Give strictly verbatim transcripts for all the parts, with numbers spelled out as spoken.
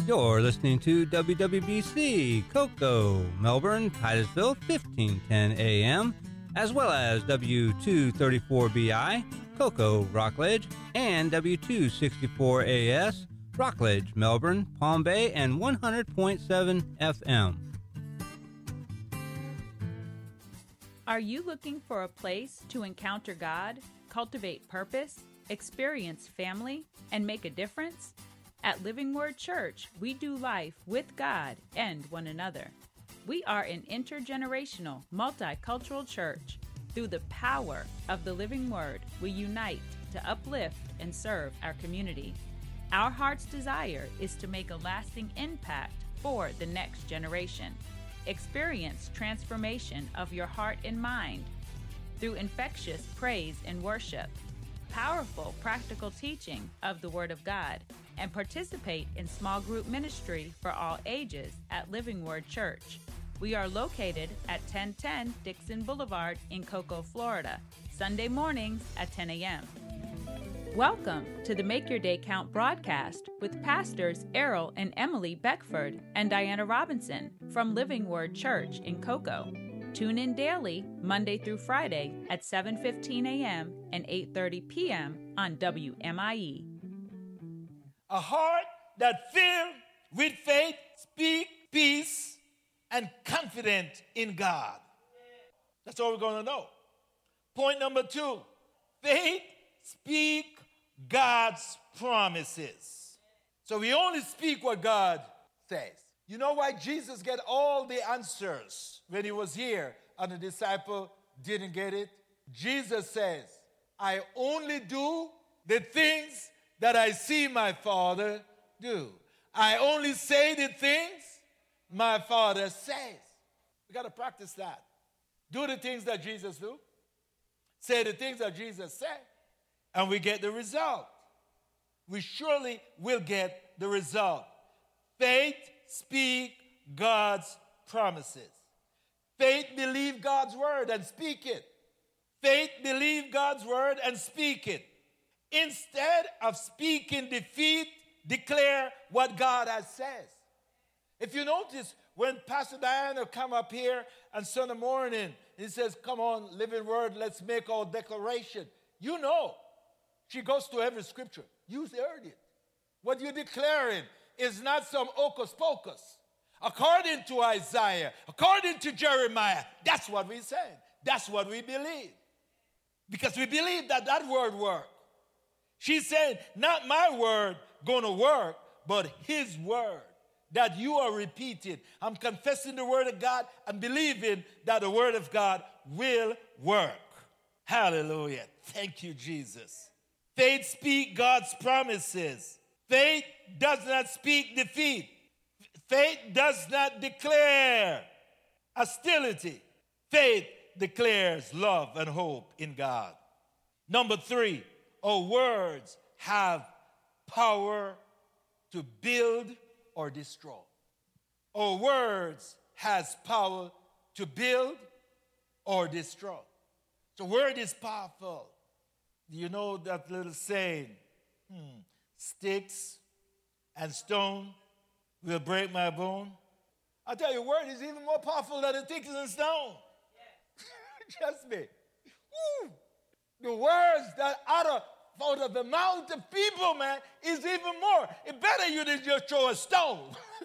You're listening to W W B C, Cocoa, Melbourne, Titusville, fifteen ten A M, as well as W two thirty-four B I, Cocoa, Rockledge, and W two sixty-four A S, Rockledge, Melbourne, Palm Bay, and one hundred point seven F M. Are you looking for a place to encounter God, cultivate purpose, experience family, and make a difference? At Living Word Church, we do life with God and one another. We are an intergenerational, multicultural church. Through the power of the Living Word, we unite to uplift and serve our community. Our heart's desire is to make a lasting impact for the next generation. Experience transformation of your heart and mind through infectious praise and worship, powerful practical teaching of the Word of God, and participate in small group ministry for all ages at Living Word Church. We are located at ten ten Dixon Boulevard in Cocoa, Florida, Sunday mornings at ten A M Welcome to the Make Your Day Count broadcast with Pastors Errol and Emily Beckford and Diana Robinson from Living Word Church in Cocoa. Tune in daily, Monday through Friday at seven fifteen A M and eight thirty P M on W M I E. A heart that filled with faith, speak peace, and confident in God. That's all we're going to know. Point number two, faith, speak God's promises. So we only speak what God says. You know why Jesus got all the answers when he was here and the disciple didn't get it? Jesus says, I only do the things that I see my Father do. I only say the things my Father says. We got to practice that. Do the things that Jesus do. Say the things that Jesus said. And we get the result. We surely will get the result. Faith, speak God's promises. Faith, believe God's word and speak it. Faith, believe God's word and speak it. Instead of speaking defeat, declare what God has said. If you notice, when Pastor Diana come up here on Sunday morning, he says, come on, Living Word, let's make our declaration. You know, she goes to every scripture. You heard it. What you're declaring is not some hocus pocus. According to Isaiah, according to Jeremiah, that's what we say. That's what we believe. Because we believe that that word works. She's saying, not my word going to work, but his word that you are repeating. I'm confessing the word of God and believing that the word of God will work. Hallelujah. Thank you, Jesus. Faith speaks God's promises. Faith does not speak defeat. Faith does not declare hostility. Faith declares love and hope in God. Number three, our words have power to build or destroy. Our words has power to build or destroy. The word is powerful. You know that little saying, hmm, sticks and stone will break my bone. I tell you, word is even more powerful than the sticks and stone. Yeah. Trust me. Woo. The words that out of out of the mouth of people, man, is even more. It better you than just throw a stone.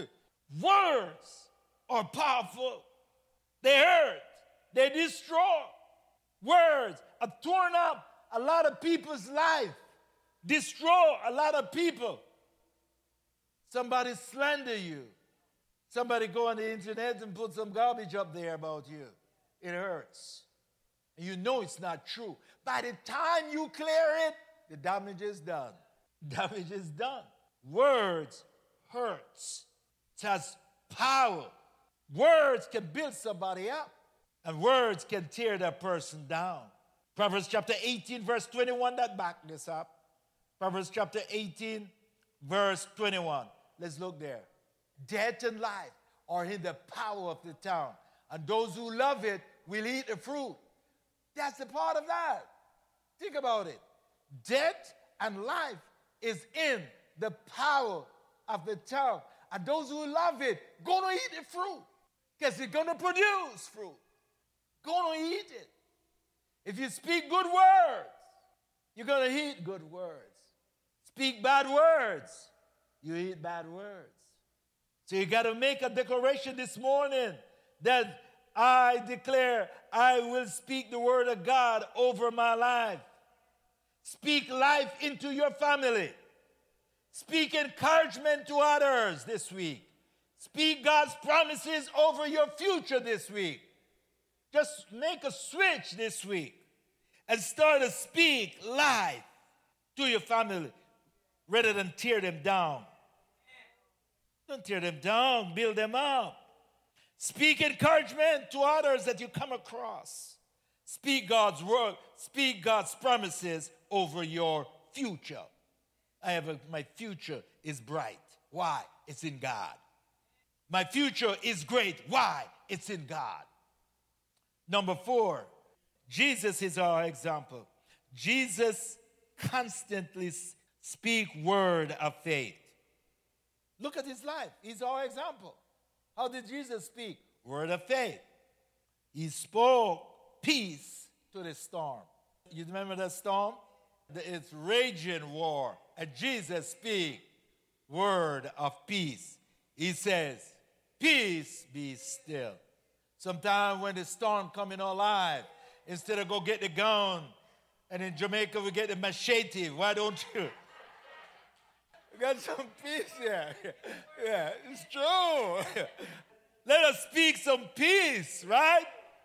Words are powerful. They hurt. They destroy. Words have torn up a lot of people's life. Destroy a lot of people. Somebody slander you. Somebody go on the internet and put some garbage up there about you. It hurts. And you know it's not true. By the time you clear it, the damage is done. Damage is done. Words hurts. It has power. Words can build somebody up, and words can tear that person down. Proverbs chapter eighteen, verse twenty-one, that back this up. Proverbs chapter eighteen, verse twenty-one. Let's look there. Death and life are in the power of the tongue, and those who love it will eat the fruit. That's the part of that. Think about it. Death and life is in the power of the tongue. And those who love it, gonna eat the fruit. Because it's gonna produce fruit. Gonna eat it. If you speak good words, you're gonna eat good words. Speak bad words, you eat bad words. So you got to make a declaration this morning that I declare I will speak the word of God over my life. Speak life into your family. Speak encouragement to others this week. Speak God's promises over your future this week. Just make a switch this week and start to speak life to your family rather than tear them down. Don't tear them down, build them up. Speak encouragement to others that you come across. Speak God's word, speak God's promises over your future. I have a, my future is bright. Why? It's in God. My future is great. Why? It's in God. Number four, Jesus is our example. Jesus constantly speaks word of faith. Look at his life. He's our example. How did Jesus speak? Word of faith. He spoke peace to the storm. You remember that storm? It's raging war. And Jesus speaks word of peace. He says, peace be still. Sometimes when the storm comes in our life, instead of go get the gun, and in Jamaica we get the machete, why don't you? We got some peace here. Yeah, it's true. Let us speak some peace, right?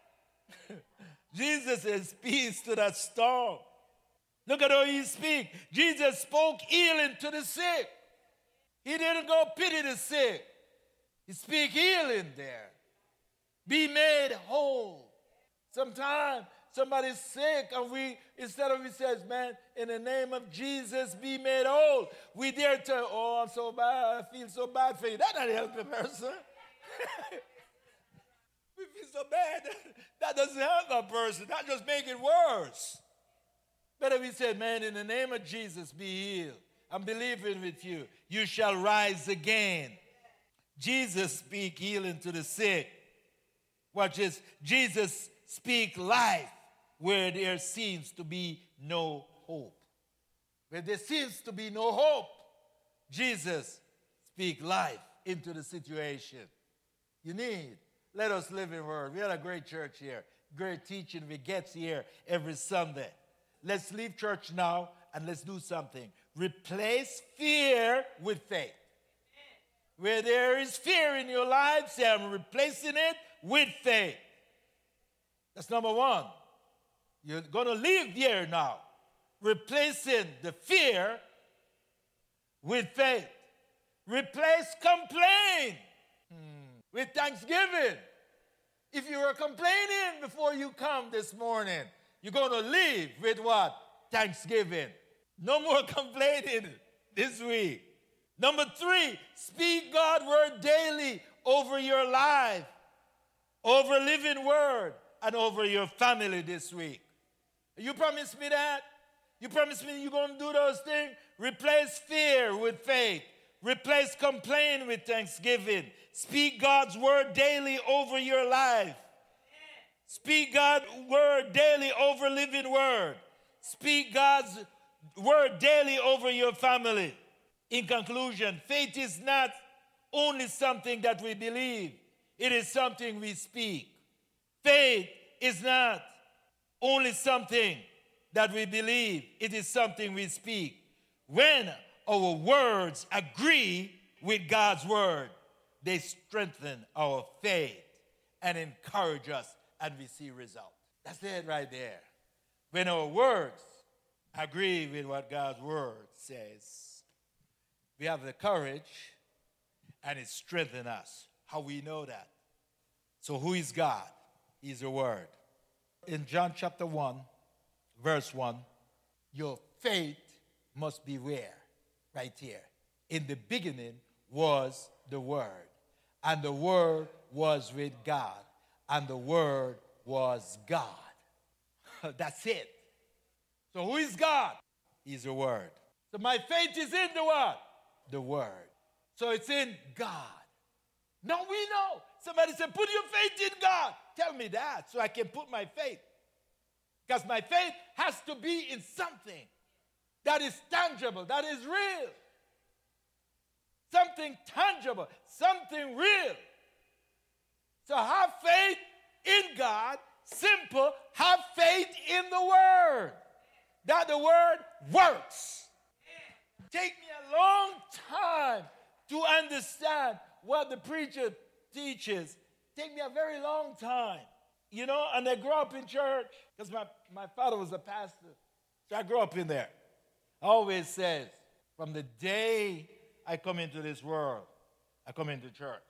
Jesus says peace to that storm. Look at how he speaks. Jesus spoke healing to the sick. He didn't go pity the sick. He speak healing there. Be made whole. Sometimes somebody's sick, and we, instead of, he says, man, in the name of Jesus, be made whole. We dare to, oh, I'm so bad, I feel so bad for you. That doesn't help a person. We feel so bad. That doesn't help a person. That just makes it worse. Better we said, man, in the name of Jesus, be healed. I'm believing with you. You shall rise again. Jesus speak healing to the sick. Watch this. Jesus speak life where there seems to be no hope. Where there seems to be no hope, Jesus speak life into the situation. You need. Let us live in word. We had a great church here. Great teaching. We get here every Sunday. Let's leave church now and let's do something. Replace fear with faith. Where there is fear in your life, say, I'm replacing it with faith. That's number one. You're going to leave here now, replacing the fear with faith. Replace complaint hmm. with thanksgiving. If you were complaining before you come this morning, you're going to leave with what? Thanksgiving. No more complaining this week. Number three, speak God's word daily over your life, over living word, and over your family this week. You promise me that? You promise me you're going to do those things? Replace fear with faith. Replace complaint with thanksgiving. Speak God's word daily over your life. Speak God's word daily over living word. Speak God's word daily over your family. In conclusion, faith is not only something that we believe. It is something we speak. Faith is not only something that we believe. It is something we speak. When our words agree with God's word, they strengthen our faith and encourage us, and we see results. That's it right there. When our words agree with what God's word says, we have the courage, and it strengthens us. How we know that? So who is God? He's the word. In John chapter one, verse one, your faith must be where? Right here. In the beginning was the word, and the word was with God, and the word was God. That's it. So who is God? He's the word. So my faith is in the what? The word. So it's in God. Now we know. Somebody said, put your faith in God. Tell me that so I can put my faith. Because my faith has to be in something that is tangible, that is real. Something tangible, something real. So have faith in God. Simple, have faith in the Word. That the Word works. Take me a long time to understand what the preacher teaches. Take me a very long time. You know, and I grew up in church because my, my father was a pastor. So I grew up in there. I always says, from the day I come into this world, I come into church.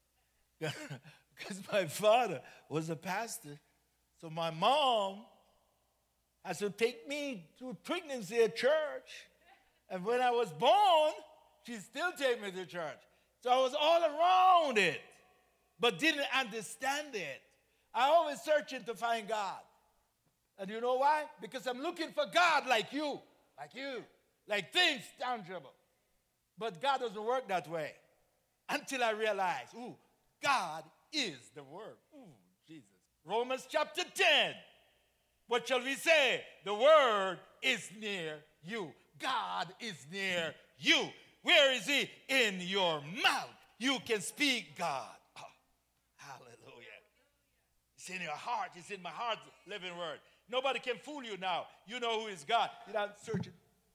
Because my father was a pastor. So my mom has to take me through pregnancy at church. And when I was born, she still take me to church. So I was all around it, but didn't understand it. I always searching to find God. And you know why? Because I'm looking for God like you, like you, like things tangible. But God doesn't work that way until I realize, ooh, God is the Word. Ooh, Jesus. Romans chapter ten. What shall we say? The Word is near you. God is near you. Where is He? In your mouth. You can speak God. Oh, hallelujah. It's in your heart. It's in my heart, living Word. Nobody can fool you now. You know who is God. You're not searching.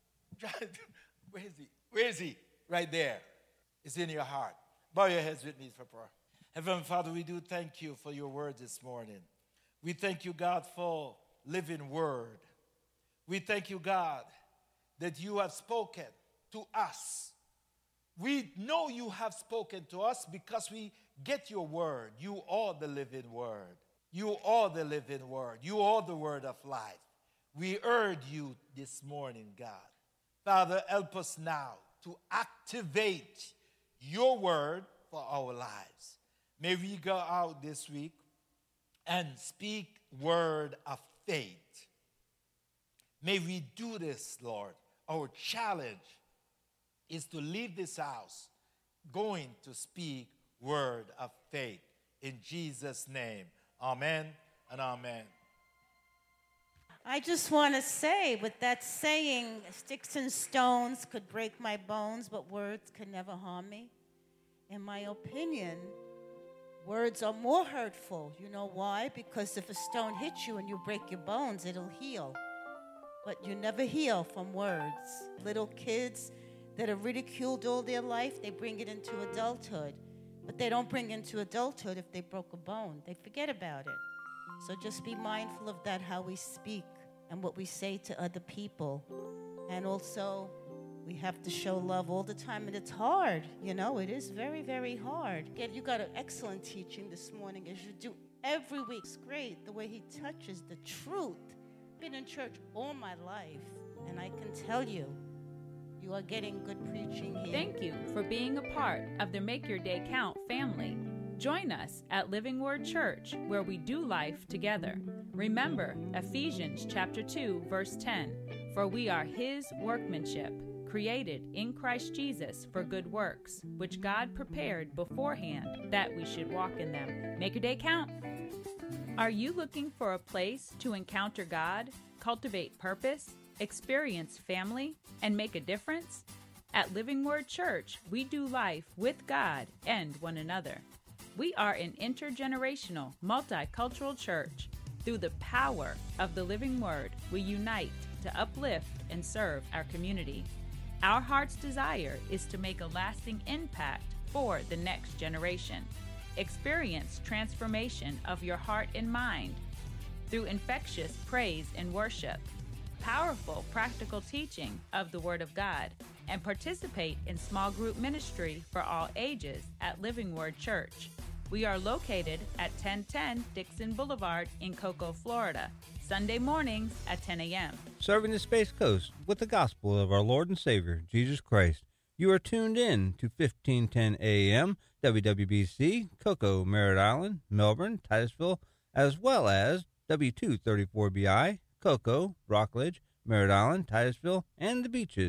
Where is He? Where is He? Right there. It's in your heart. Bow your heads with me for prayer. Heavenly Father, we do thank you for your word this morning. We thank you, God, for living word. We thank you, God, that you have spoken to us. We know you have spoken to us because we get your word. You are the living word. You are the living word. You are the word of life. We heard you this morning, God. Father, help us now to activate your word for our lives. May we go out this week and speak word of faith. May we do this, Lord. Our challenge is to leave this house going to speak word of faith. In Jesus' name, amen and amen. I just want to say, with that saying, sticks and stones could break my bones, but words can never harm me. In my opinion, words are more hurtful. You know why? Because if a stone hits you and you break your bones, it'll heal. But you never heal from words. Little kids that are ridiculed all their life, they bring it into adulthood. But they don't bring into adulthood if they broke a bone. They forget about it. So just be mindful of that, how we speak and what we say to other people. And also, we have to show love all the time, and it's hard. You know, it is very, very hard. Again, you got an excellent teaching this morning, as you do every week. It's great the way he touches the truth. Been in church all my life, and I can tell you, you are getting good preaching here. Thank you for being a part of the Make Your Day Count family. Join us at Living Word Church, where we do life together. Remember Ephesians chapter two, verse ten, for we are his workmanship, created in Christ Jesus for good works, which God prepared beforehand that we should walk in them. Make your day count. Are you looking for a place to encounter God, cultivate purpose, experience family, and make a difference? At Living Word Church, we do life with God and one another. We are an intergenerational, multicultural church. Through the power of the living word, we unite to uplift and serve our community. Our heart's desire is to make a lasting impact for the next generation. Experience transformation of your heart and mind through infectious praise and worship, powerful practical teaching of the Word of God, and participate in small group ministry for all ages at Living Word Church. We are located at ten ten Dixon Boulevard in Cocoa, Florida, Sunday mornings at ten a.m. Serving the Space Coast with the gospel of our Lord and Savior, Jesus Christ. You are tuned in to fifteen ten A M, W W B C, Cocoa, Merritt Island, Melbourne, Titusville, as well as W two thirty-four B I, Cocoa, Rockledge, Merritt Island, Titusville, and the Beaches.